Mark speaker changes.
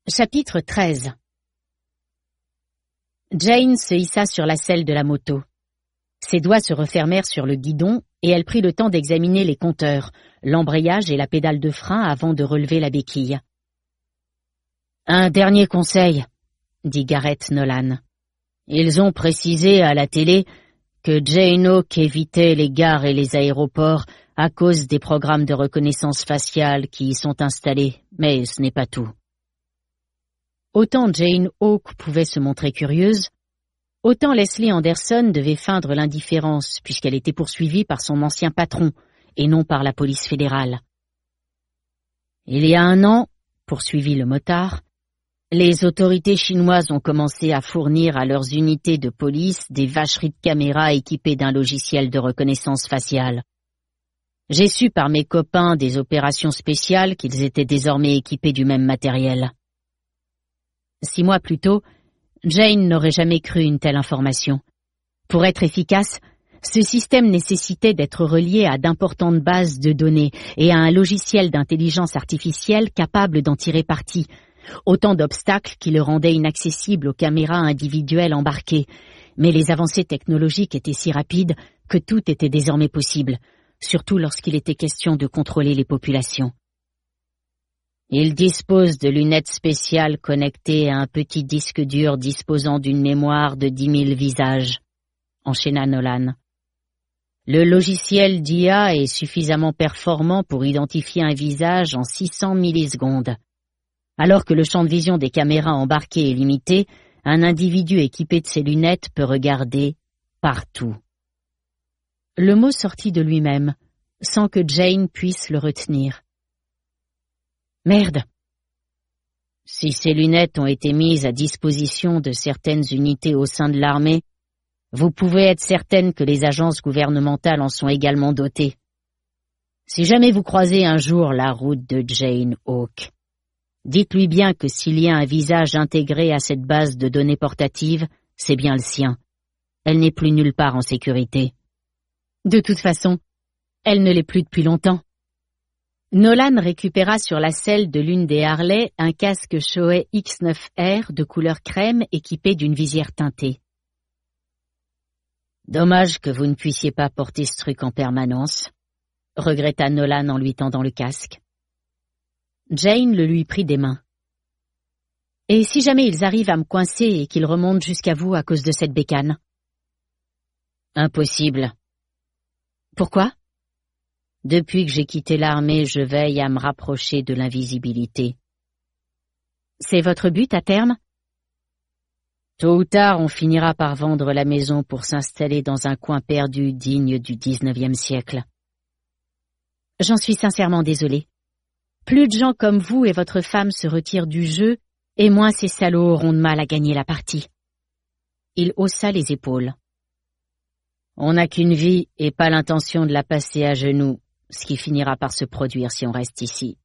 Speaker 1: Chapitre 13. Jane se hissa sur la selle de la moto. Ses doigts se refermèrent sur le guidon et elle prit le temps d'examiner les compteurs, l'embrayage et la pédale de frein avant de relever la béquille. « Un dernier conseil, » dit Gareth Nolan. « Ils ont précisé à la télé que Jane Hawk évitait les gares et les aéroports à cause des programmes de reconnaissance faciale qui y sont installés, mais ce n'est pas tout. » Autant Jane Hawk pouvait se montrer curieuse, autant Leslie Anderson devait feindre l'indifférence puisqu'elle était poursuivie par son ancien patron et non par la police fédérale. Il y a 1 an, poursuivit le motard, les autorités chinoises ont commencé à fournir à leurs unités de police des vacheries de caméras équipées d'un logiciel de reconnaissance faciale. J'ai su par mes copains des opérations spéciales qu'ils étaient désormais équipés du même matériel. 6 mois plus tôt, Jane n'aurait jamais cru une telle information. Pour être efficace, ce système nécessitait d'être relié à d'importantes bases de données et à un logiciel d'intelligence artificielle capable d'en tirer parti. Autant d'obstacles qui le rendaient inaccessible aux caméras individuelles embarquées. Mais les avancées technologiques étaient si rapides que tout était désormais possible, surtout lorsqu'il était question de contrôler les populations. Il dispose de lunettes spéciales connectées à un petit disque dur disposant d'une mémoire de 10 000 visages, enchaîna Nolan. Le logiciel d'IA est suffisamment performant pour identifier un visage en 600 millisecondes. Alors que le champ de vision des caméras embarquées est limité, un individu équipé de ces lunettes peut regarder partout. Le mot sortit de lui-même, sans que Jane puisse le retenir. Merde! Si ces lunettes ont été mises à disposition de certaines unités au sein de l'armée, vous pouvez être certaine que les agences gouvernementales en sont également dotées. Si jamais vous croisez un jour la route de Jane Hawk, dites-lui bien que s'il y a un visage intégré à cette base de données portative, c'est bien le sien. Elle n'est plus nulle part en sécurité. De toute façon, elle ne l'est plus depuis longtemps. Nolan récupéra sur la selle de l'une des Harley un casque Shoei X9R de couleur crème équipé d'une visière teintée. « Dommage que vous ne puissiez pas porter ce truc en permanence », regretta Nolan en lui tendant le casque. Jane le lui prit des mains. « Et si jamais ils arrivent à me coincer et qu'ils remontent jusqu'à vous à cause de cette bécane ?»« Impossible. » « Pourquoi ? » Depuis que j'ai quitté l'armée, je veille à me rapprocher de l'invisibilité. C'est votre but à terme? Tôt ou tard, on finira par vendre la maison pour s'installer dans un coin perdu digne du 19e siècle. J'en suis sincèrement désolée. Plus de gens comme vous et votre femme se retirent du jeu, et moins ces salauds auront de mal à gagner la partie. Il haussa les épaules. On n'a qu'une vie et pas l'intention de la passer à genoux, ce qui finira par se produire si on reste ici.